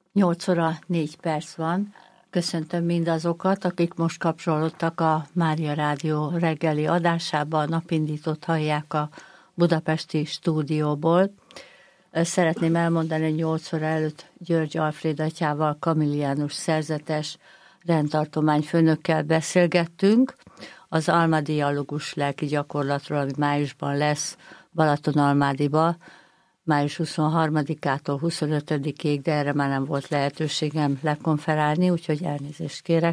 8 óra 4 perc van. Köszöntöm mindazokat, akik most kapcsolódtak a Mária Rádió reggeli adásába, a napindítót hallják a budapesti stúdióból. Szeretném elmondani, hogy 8 óra előtt György Alfréd atyával, kamilliánus szerzetes rendtartományfőnökkel beszélgettünk az Alma dialógus lelki gyakorlatról, ami májusban lesz Balatonalmádiba, május 23-ától 25-ig, de erre már nem volt lehetőségem lekonferálni, úgyhogy elnézést kérek.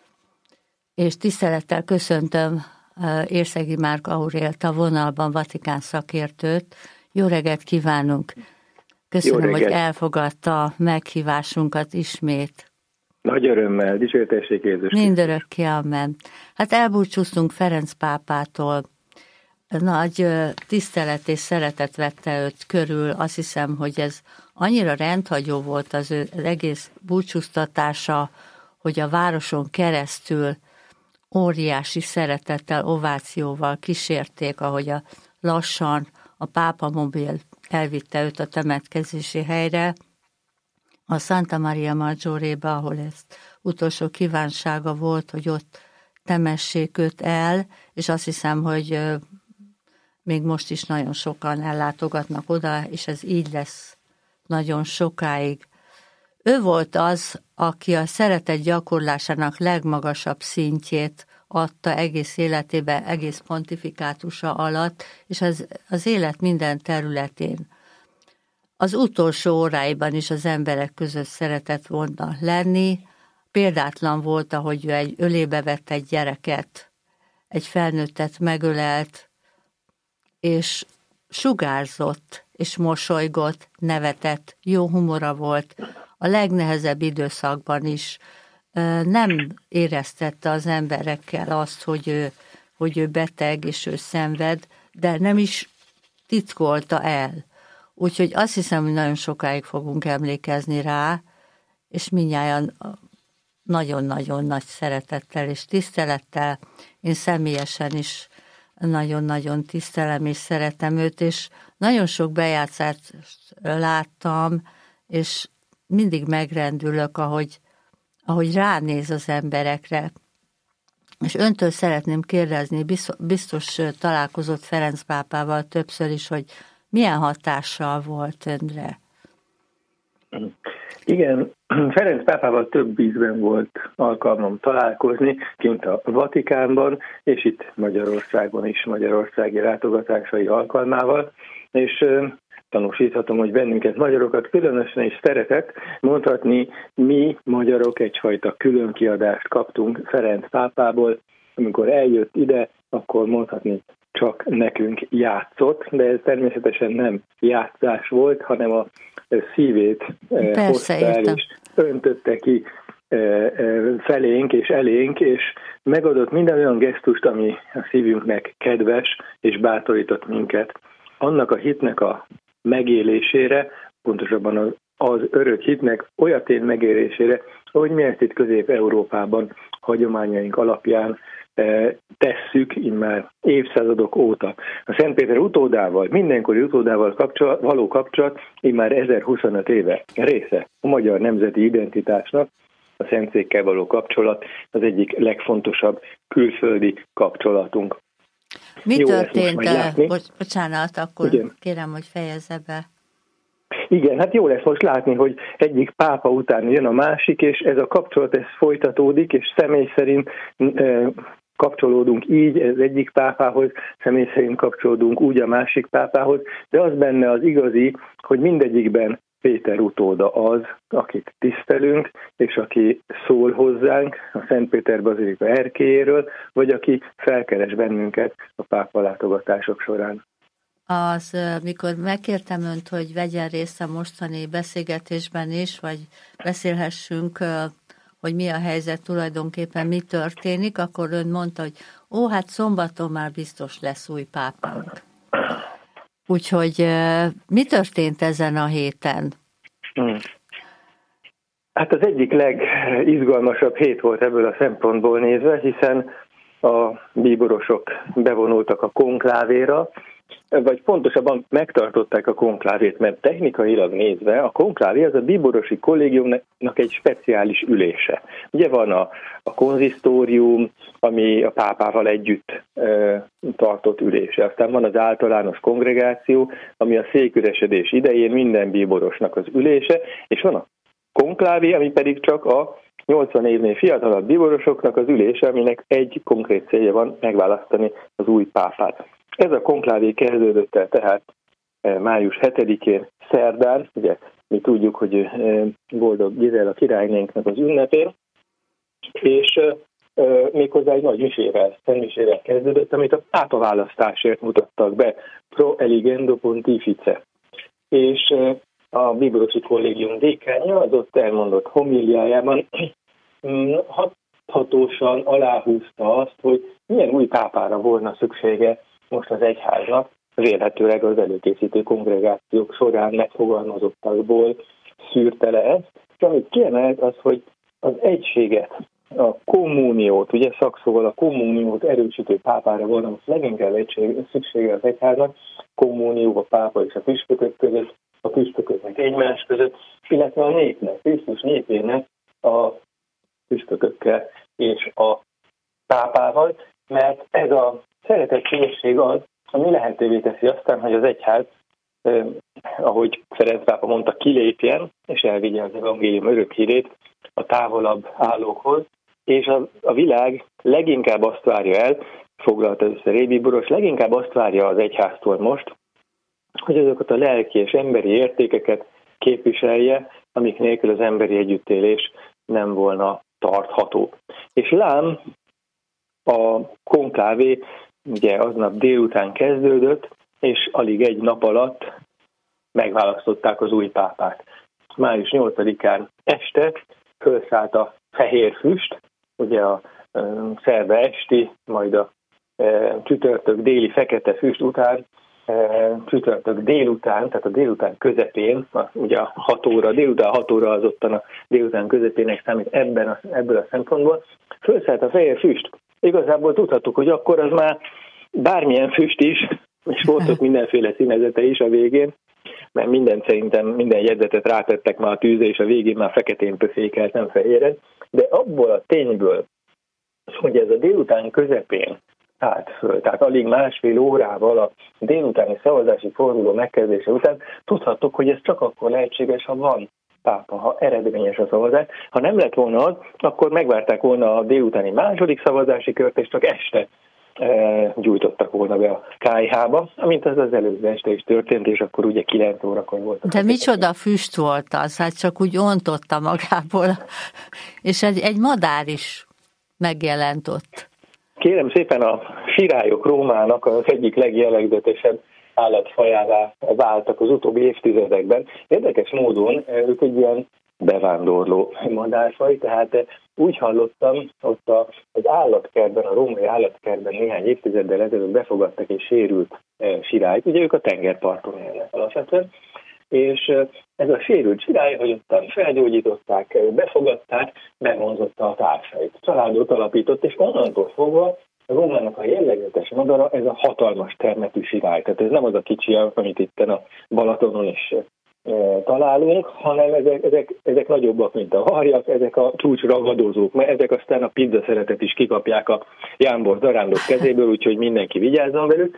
És tisztelettel köszöntöm Érszegi Márk Aurélt a vonalban, Vatikán szakértőt. Jó reggelt kívánunk! Köszönöm, hogy elfogadta a meghívásunkat ismét. Nagy örömmel, dicsőtessék Jézus. Mindörökké, amen. Hát elbúcsúztunk Ferenc pápától. Nagy tisztelet és szeretet vette őt körül. Azt hiszem, hogy ez annyira rendhagyó volt az egész búcsúztatása, hogy a városon keresztül óriási szeretettel, ovációval kísérték, ahogy lassan a pápa mobil elvitte őt a temetkezési helyre, a Santa Maria Maggiore-be, ahol ez utolsó kívánsága volt, hogy ott temessék őt el, és azt hiszem, hogy még most is nagyon sokan ellátogatnak oda, és ez így lesz nagyon sokáig. Ő volt az, aki a szeretet gyakorlásának legmagasabb szintjét adta egész életében, egész pontifikátusa alatt, és az élet minden területén. Az utolsó óráiban is az emberek között szeretett volna lenni. Példátlan volt, ahogy ő egy ölébe vett egy gyereket, egy felnőttet megölelt, és sugárzott, és mosolygott, nevetett, jó humora volt. A legnehezebb időszakban is nem éreztette az emberekkel azt, hogy ő beteg, és ő szenved, de nem is titkolta el. Úgyhogy azt hiszem, hogy nagyon sokáig fogunk emlékezni rá, és mindnyájan nagyon-nagyon nagy szeretettel és tisztelettel. Én személyesen is nagyon-nagyon tisztelem és szeretem őt, és nagyon sok bejátszást láttam, és mindig megrendülök, ahogy ránéz az emberekre. És öntől szeretném kérdezni, biztos találkozott Ferenc pápával többször is, hogy milyen hatással volt önre? Igen, Ferenc pápával több ízben volt alkalmam találkozni, kint a Vatikánban, és itt Magyarországon is, magyarországi látogatásai alkalmával, és tanúsíthatom, hogy bennünket, magyarokat különösen is szeretett, mondhatni, mi magyarok egyfajta különkiadást kaptunk Ferenc pápából, amikor eljött ide, akkor mondhatni, csak nekünk játszott, de ez természetesen nem játszás volt, hanem a szívét hozta el, és öntötte ki felénk és elénk, és megadott minden olyan gesztust, ami a szívünknek kedves, és bátorított minket annak a hitnek a megélésére, pontosabban az örök hitnek olyatén megélésére, ahogy mi ezt itt Közép-Európában hagyományaink alapján tesszük immár évszázadok óta. A Szentpéter utódával, mindenkori utódával való kapcsolat immár 1025 éve része a magyar nemzeti identitásnak. A Szentszékkel való kapcsolat az egyik legfontosabb külföldi kapcsolatunk. Mi történt? Bocsánat, akkor igen. Kérem, hogy fejezze be. Igen, hát jó lesz most látni, hogy egyik pápa után jön a másik, és ez a kapcsolat ez folytatódik, és személy szerint kapcsolódunk így az egyik pápához, személy szerint kapcsolódunk úgy a másik pápához, de az benne az igazi, hogy mindegyikben Péter utóda az, akit tisztelünk, és aki szól hozzánk a Szentpéter bazilika erkélyéről, vagy aki felkeres bennünket a pápa látogatások során. Mikor megkértem önt, hogy vegyen részt a mostani beszélgetésben is, vagy beszélhessünk, hogy mi a helyzet tulajdonképpen, mi történik, akkor ön mondta, hogy hát szombaton már biztos lesz új pápánk. Úgyhogy mi történt ezen a héten? Hát az egyik legizgalmasabb hét volt ebből a szempontból nézve, hiszen a bíborosok bevonultak a konklávéra, vagy pontosabban megtartották a konklávét, mert technikailag nézve a konklávé az a bíborosi kollégiumnak egy speciális ülése. Ugye van a konzisztórium, ami a pápával együtt tartott ülése. Aztán van az általános kongregáció, ami a széküresedés idején minden bíborosnak az ülése, és van a konklávé, ami pedig csak a 80 évnél fiatalabb bíborosoknak az ülése, aminek egy konkrét célja van, megválasztani az új pápát. Ez a konklávé kezdődött el tehát május 7-én szerdán, ugye mi tudjuk, hogy boldog Gizella királynénknek az ünnepén, és méghozzá egy nagy misével kezdődött, amit a pápaválasztásért mutattak be, Pro Eligendo Pontifice. És a bíborosi kollégium dékánja az ott elmondott homíliájában hathatósan aláhúzta azt, hogy milyen új pápára volna szüksége most az egyháznak, vélhetőleg az előkészítő kongregációk során megfogalmazottakból szűrte le ezt, és amit kiemelt az, hogy az egységet, a kommuniót, ugye szakszóval a kommuniót erősítő pápára volna most leginkább szüksége az egyháznak, kommunió a pápa és a püspökök között, a püspököknek egymás között, illetve a népnek, Krisztus népének a püspökökkel és a pápával, mert ez a szeretettség az, ami lehetővé teszi aztán, hogy az egyház, ahogy Ferenc pápa mondta, kilépjen, és elvigye az evangélium örök hírét a távolabb állókhoz, és a világ leginkább azt várja el, foglalta össze Rébi Boros, leginkább azt várja az egyháztól most, hogy azokat a lelki és emberi értékeket képviselje, amik nélkül az emberi együttélés nem volna tartható. És lám, a konklávé ugye aznap délután kezdődött, és alig egy nap alatt megválasztották az új pápát. Május 8-án este fölszállt a fehér füst, ugye a szerda esti, majd a csütörtök déli fekete füst után, csütörtök délután, tehát a délután közepén, ugye a 6 óra, délután 6 óra az ottan a délután közepének számít ebből a szempontból, fölszállt a fehér füst. Igazából tudhattuk, hogy akkor az már bármilyen füst is, és volt ott mindenféle színezete is a végén, mert szerintem minden jegyzetet rátettek már a tűzre, és a végén már feketén pöfékelt, nem fehéren. De abból a tényből, hogy ez a délután közepén állt föl, tehát alig másfél órával a délutáni szavazási forduló megkezdése után tudhattuk, hogy ez csak akkor lehetséges, ha van pápa, ha eredményes a szavazás. Ha nem lett volna az, akkor megvárták volna a délutáni második szavazási kört, és csak este gyújtottak volna be a kályhába, amint az előző este is történt, és akkor ugye 9 órakor volt. De micsoda füst volt az, hát csak úgy ontotta magából, és egy madár is megjelent ott. Kérem szépen, a sirályok Rómának az egyik legjellegzetesebb állatfajává váltak az utóbbi évtizedekben. Érdekes módon ők egy ilyen bevándorló madárfaj, tehát úgy hallottam, ott az állatkertben, a római állatkertben néhány évtizeddel ezelőtt befogadtak egy sérült sirályt, ugye ők a tengerparton élnek alapvetően, és ez a sérült sirály, hogy ottan felgyógyították, befogadták, bevonzotta a társait, családot alapított, és onnantól fogva Rómának a jellegzetes madara, ez a hatalmas termetű sirály. Tehát ez nem az a kicsi, amit itt a Balatonon is találunk, hanem ezek nagyobbak, mint a harjak, ezek a csúcsragadozók, mert ezek aztán a pizza szeretet is kikapják a jámbor zarándok kezéből, úgyhogy mindenki vigyázzon velük.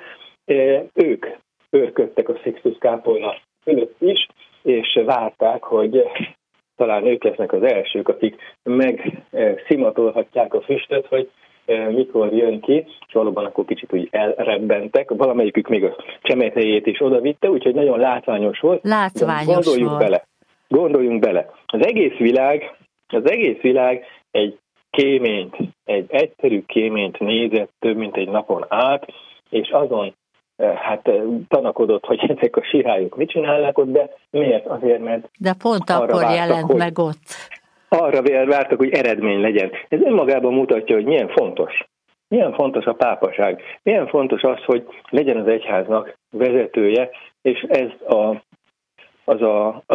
Ők őrködtek a Sixtus kápolna fölött is, és várták, hogy talán ők lesznek az elsők, akik megszimatolhatják a füstöt, hogy mikor jön ki, és valóban akkor kicsit úgy elrebbentek, valamelyikük még a csemethelyét is odavitte, úgyhogy nagyon látványos volt. Gondoljunk bele. Az egész világ egy kéményt, egy egyszerű kéményt nézett több mint egy napon át, és azon tanakodott, hogy ezek a sirályok mit csinálnak ott, de miért? Azért, mert de pont akkor jelent meg ott. Arra vártak, hogy eredmény legyen. Ez önmagában mutatja, hogy milyen fontos a pápaság, milyen fontos az, hogy legyen az egyháznak vezetője, és ez az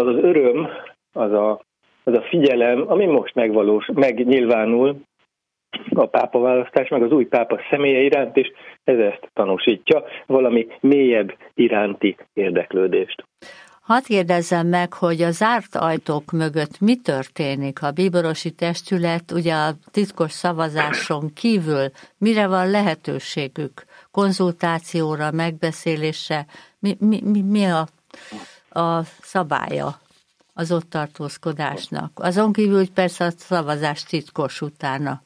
öröm, az a figyelem, ami most megnyilvánul a pápaválasztás, meg az új pápa személye iránt, és ez ezt tanúsítja, valami mélyebb iránti érdeklődést. Hadd kérdezzem meg, hogy a zárt ajtók mögött mi történik? A bíborosi testület ugye a titkos szavazáson kívül mire van lehetőségük? Konzultációra, megbeszélésre? Mi a szabálya az ott tartózkodásnak? Azon kívül, hogy persze a szavazás titkos utána.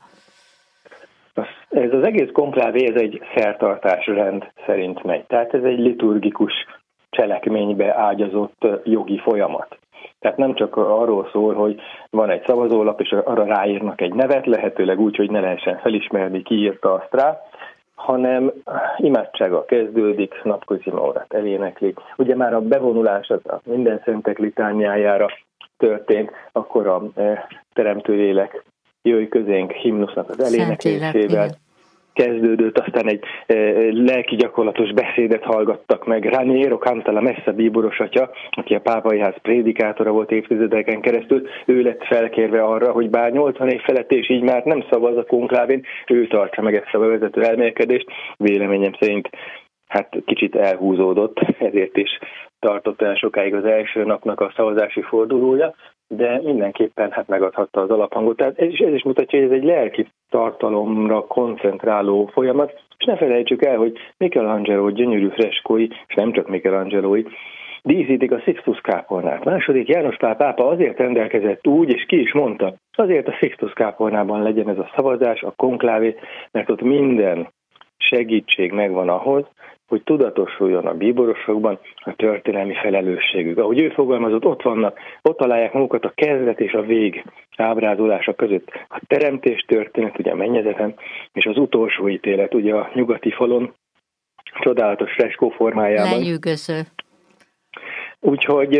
Ez az egész konklávé, ez egy szertartásrend szerint megy. Tehát ez egy liturgikus cselekménybe ágyazott jogi folyamat. Tehát nem csak arról szól, hogy van egy szavazólap, és arra ráírnak egy nevet, lehetőleg úgy, hogy ne lehessen felismerni, ki írta azt rá, hanem imádsággal kezdődik, napközi órát elénekli. Ugye már a bevonulás az a minden szentek litániájára történt, akkor a Teremtőlélek jöjj közénk himnusznak az eléneklésével kezdődött, aztán egy lelki gyakorlatos beszédet hallgattak meg. Raniero Cantala Messa bíboros atya, aki a pápai ház prédikátora volt évtizedeken keresztül, ő lett felkérve arra, hogy bár 80 év felett és így már nem szavaz a konklávén, ő tartsa meg ezt a bevezető elmélkedést. Véleményem szerint hát kicsit elhúzódott, ezért is tartott el sokáig az első napnak a szavazási fordulója, de mindenképpen hát megadhatta az alaphangot. Tehát ez is mutatja, hogy ez egy lelki tartalomra koncentráló folyamat, és ne felejtsük el, hogy Michelangelo gyönyörű freskói, és nem csak Michelangelói, díszítik a Sixtus kápolnát. Második János Pál pápa azért rendelkezett úgy, és ki is mondta, azért a Sixtus kápolnában legyen ez a szavazás, a konklávé, mert ott minden segítség megvan ahhoz, hogy tudatosuljon a bíborosokban a történelmi felelősségük. Ahogy ő fogalmazott, ott találják magukat a kezdet és a vég ábrázolása között. A teremtés történet, ugye a mennyezeten, és az utolsó ítélet, ugye a nyugati falon, csodálatos freskó formájában. Lenyűgöző. Úgyhogy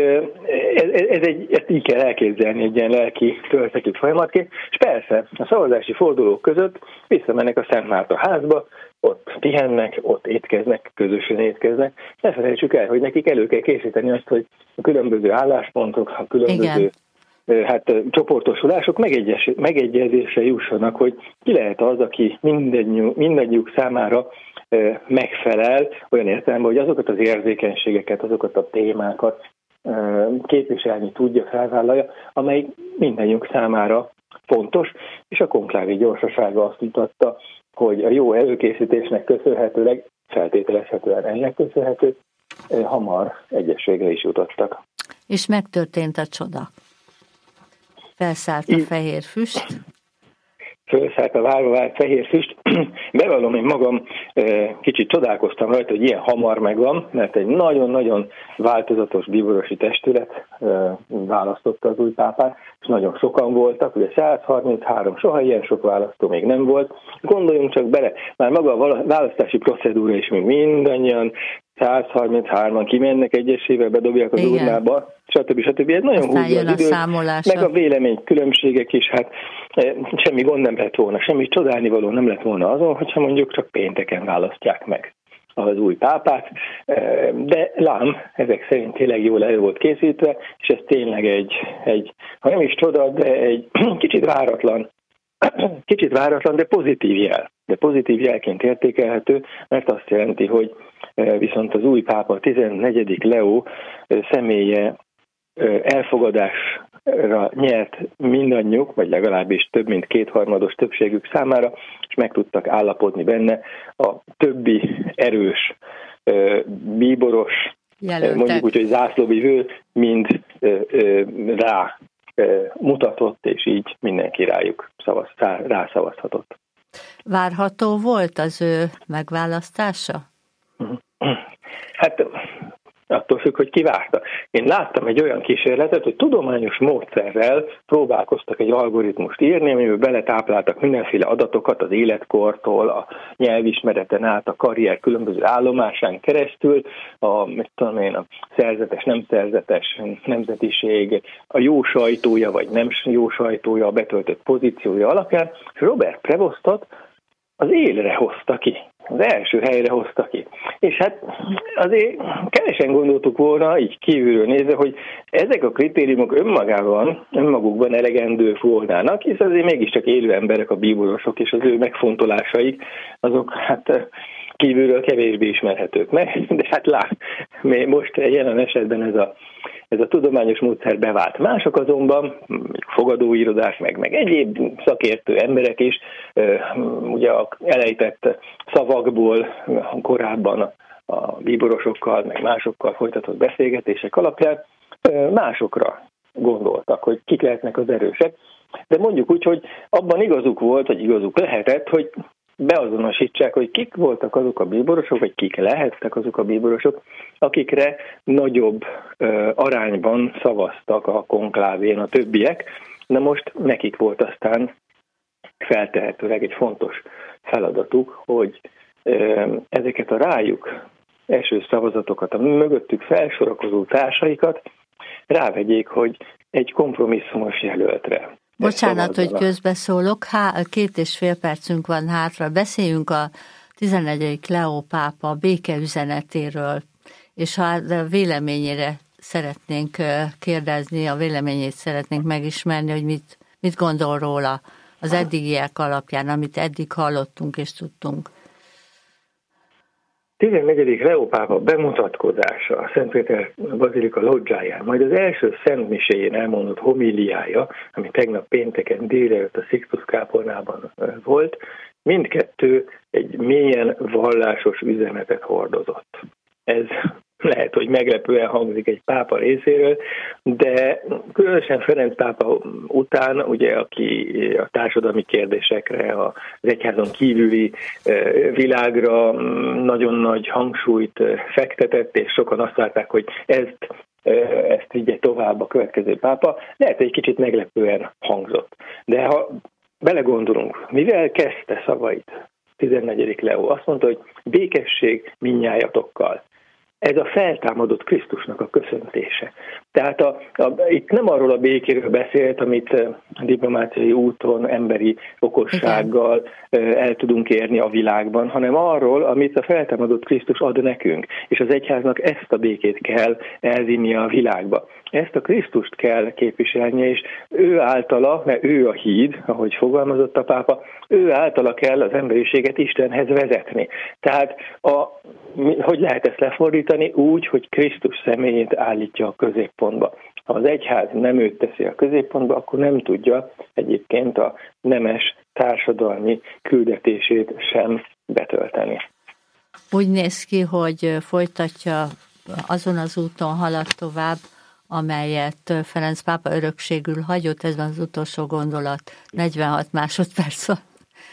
ezt így kell elképzelni egy ilyen lelki töltekít folyamatként, és persze a szavazási fordulók között visszamennek a Szent Márta házba, ott pihennek, ott étkeznek, közösen étkeznek. Ne felejtsük el, hogy nekik elő kell készíteni azt, hogy a különböző álláspontok, a különböző csoportosulások megegyezésre jussanak, hogy ki lehet az, aki mindannyiuk számára megfelel, olyan értelemben, hogy azokat az érzékenységeket, azokat a témákat képviselni tudja, felvállalja, amely mindannyiunk számára fontos, és a konklávé gyorsasága azt mutatta, hogy a jó előkészítésnek köszönhetőleg, feltételezhetően ennek köszönhető, hamar egyességre is jutottak. És megtörtént a csoda. Felszállt a fehér füst. Felszállt a várva várt fehér füst. Bevallom, én magam kicsit csodálkoztam rajta, hogy ilyen hamar megvan, mert egy nagyon-nagyon változatos bíborosi testület választotta az új pápát, és nagyon sokan voltak, ugye 133, soha ilyen sok választó még nem volt. Gondoljunk csak bele, már maga a választási procedúra is még mindannyian 133-an kimennek egyesével, bedobják az urnába, stb. Ez nagyon húzza az időt, meg a véleménykülönbségek is, hát semmi gond nem lett volna, semmi csodálnivaló nem lett volna azon, hogyha mondjuk csak pénteken választják meg az új pápát, de lám, ezek szerint tényleg jól elő volt készítve, és ez tényleg egy ha nem is csoda, de egy kicsit váratlan, de pozitív jel. De pozitív jelként értékelhető, mert azt jelenti, hogy viszont az új pápa, 14. Leó személye elfogadásra nyert mindannyiuk, vagy legalábbis több mint kétharmados többségük számára, és meg tudtak állapodni benne a többi erős bíboros, jelöltek. Mondjuk úgy, hogy zászlóvivő, mind rá mutatott, és így mindenki rászavazhatott. Várható volt az ő megválasztása? Hát attól függ, hogy ki várta. Én láttam egy olyan kísérletet, hogy tudományos módszerrel próbálkoztak egy algoritmust írni, amiben beletápláltak mindenféle adatokat az életkortól, a nyelvismereten át, a karrier különböző állomásán keresztül, a szerzetes, nem szerzetes nemzetiség, a jó sajtója vagy nem jó sajtója, a betöltött pozíciója alapján, és Robert Prevostot az élre hozta ki. az első helyre hozta ki. És hát azért kevesen gondoltuk volna, így kívülről nézve, hogy ezek a kritériumok önmagukban elegendők volnának, hisz azért mégiscsak élő emberek a bíborosok, és az ő megfontolásaik, azok hát kívülről kevésbé ismerhetők meg, de hát most jelen esetben ez a tudományos módszer bevált. Mások azonban, fogadóirodás, meg egyéb szakértő emberek is, ugye a elejtett szavakból korábban a bíborosokkal, meg másokkal folytatott beszélgetések alapján másokra gondoltak, hogy kik lehetnek az erősek. De mondjuk úgy, hogy abban igazuk volt, vagy igazuk lehetett, hogy beazonosítsák, hogy kik voltak azok a bíborosok, vagy kik lehettek azok a bíborosok, akikre nagyobb arányban szavaztak a konklávén a többiek. Na most nekik volt aztán feltehetőleg egy fontos feladatuk, hogy ezeket a rájuk eső szavazatokat, a mögöttük felsorakozó társaikat rávegyék, hogy egy kompromisszumos jelöltre. Bocsánat, hogy közbeszólok, 2,5 percünk van hátra. Beszéljünk a 11. Leó pápa békeüzenetéről, és ha a véleményére szeretnénk kérdezni, a véleményét szeretnénk megismerni, hogy mit gondol róla az eddigiek alapján, amit eddig hallottunk és tudtunk. 14. Leó pápa bemutatkozása a Szentpéter bazilika loggiáján, majd az első szentmiséjén elmondott homíliája, ami tegnap pénteken délelőtt a Sixtus kápolnában volt, mindkettő egy mélyen vallásos üzenetet hordozott. Ez lehet, hogy meglepően hangzik egy pápa részéről, de különösen Ferenc pápa után, ugye, aki a társadalmi kérdésekre, az egyházon kívüli világra nagyon nagy hangsúlyt fektetett, és sokan azt várták, hogy ezt vigye tovább a következő pápa, lehet, hogy egy kicsit meglepően hangzott. De ha belegondolunk, mivel kezdte szavait 14. Leó? Azt mondta, hogy békesség mindnyájatokkal. Ez a feltámadott Krisztusnak a köszöntése. Tehát itt nem arról a békéről beszélt, amit diplomáciai úton, emberi okossággal el tudunk érni a világban, hanem arról, amit a feltámadott Krisztus ad nekünk. És az egyháznak ezt a békét kell elvinnie a világba. Ezt a Krisztust kell képviselnie, és ő általa, mert ő a híd, ahogy fogalmazott a pápa, ő általa kell az emberiséget Istenhez vezetni. Tehát hogy lehet ezt lefordítani? Úgy, hogy Krisztus személyét állítja a középpontba. Ha az egyház nem őt teszi a középpontba, akkor nem tudja egyébként a nemes társadalmi küldetését sem betölteni. Úgy néz ki, hogy folytatja, azon az úton halad tovább, amelyet Ferenc pápa örökségül hagyott, ez van az utolsó gondolat, 46 másodperc van.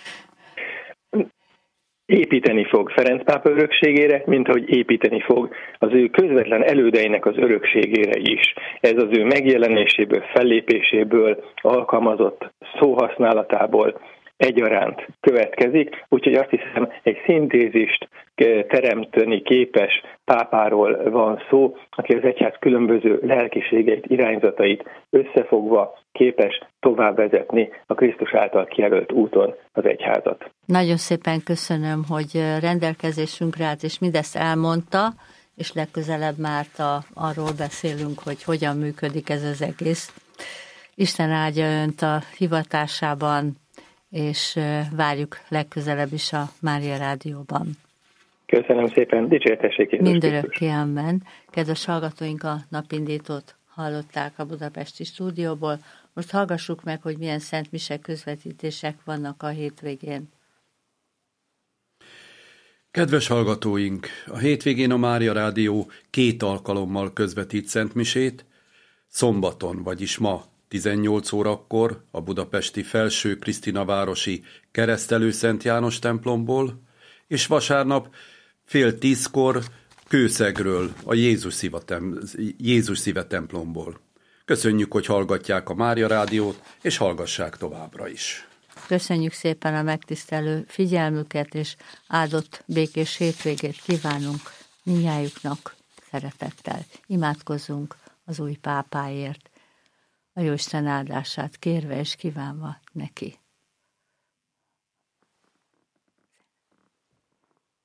Építeni fog Ferenc pápa örökségére, mint ahogy építeni fog az ő közvetlen elődeinek az örökségére is. Ez az ő megjelenéséből, fellépéséből, alkalmazott szóhasználatából egyaránt következik, úgyhogy azt hiszem, egy szintézist teremteni képes pápáról van szó, aki az egyház különböző lelkiségeit, irányzatait összefogva képes tovább vezetni a Krisztus által kijelölt úton az egyházat. Nagyon szépen köszönöm, hogy rendelkezésünkre állt, és mindezt elmondta, és legközelebb már arról beszélünk, hogy hogyan működik ez az egész. Isten áldja önt a hivatásában, és várjuk legközelebb is a Mária Rádióban. Köszönöm szépen, dicsértessék Jézus Krisztus. Mindörökké, amen. Kedves hallgatóink, a napindítót hallották a budapesti stúdióból. Most hallgassuk meg, hogy milyen szentmise közvetítések vannak a hétvégén. Kedves hallgatóink, a hétvégén a Mária Rádió 2 alkalommal közvetít szentmisét, szombaton, vagyis ma 18 órakor a budapesti Felső Krisztinavárosi Keresztelő Szent János templomból, és vasárnap 9:30 Kőszegről, a Jézus Szíve templomból. Köszönjük, hogy hallgatják a Mária Rádiót, és hallgassák továbbra is. Köszönjük szépen a megtisztelő figyelmüket, és áldott békés hétvégét kívánunk mindnyájuknak szeretettel. Imádkozzunk az új pápáért, a Jóisten áldását kérve és kívánva neki.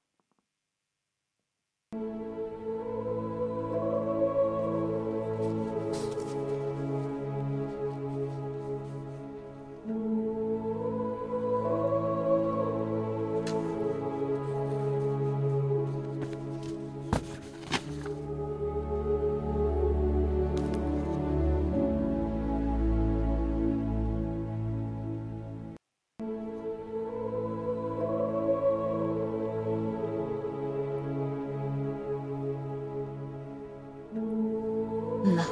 Na.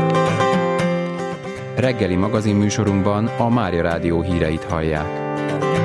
Reggeli magazinműsorunkban a Mária Rádió híreit hallják.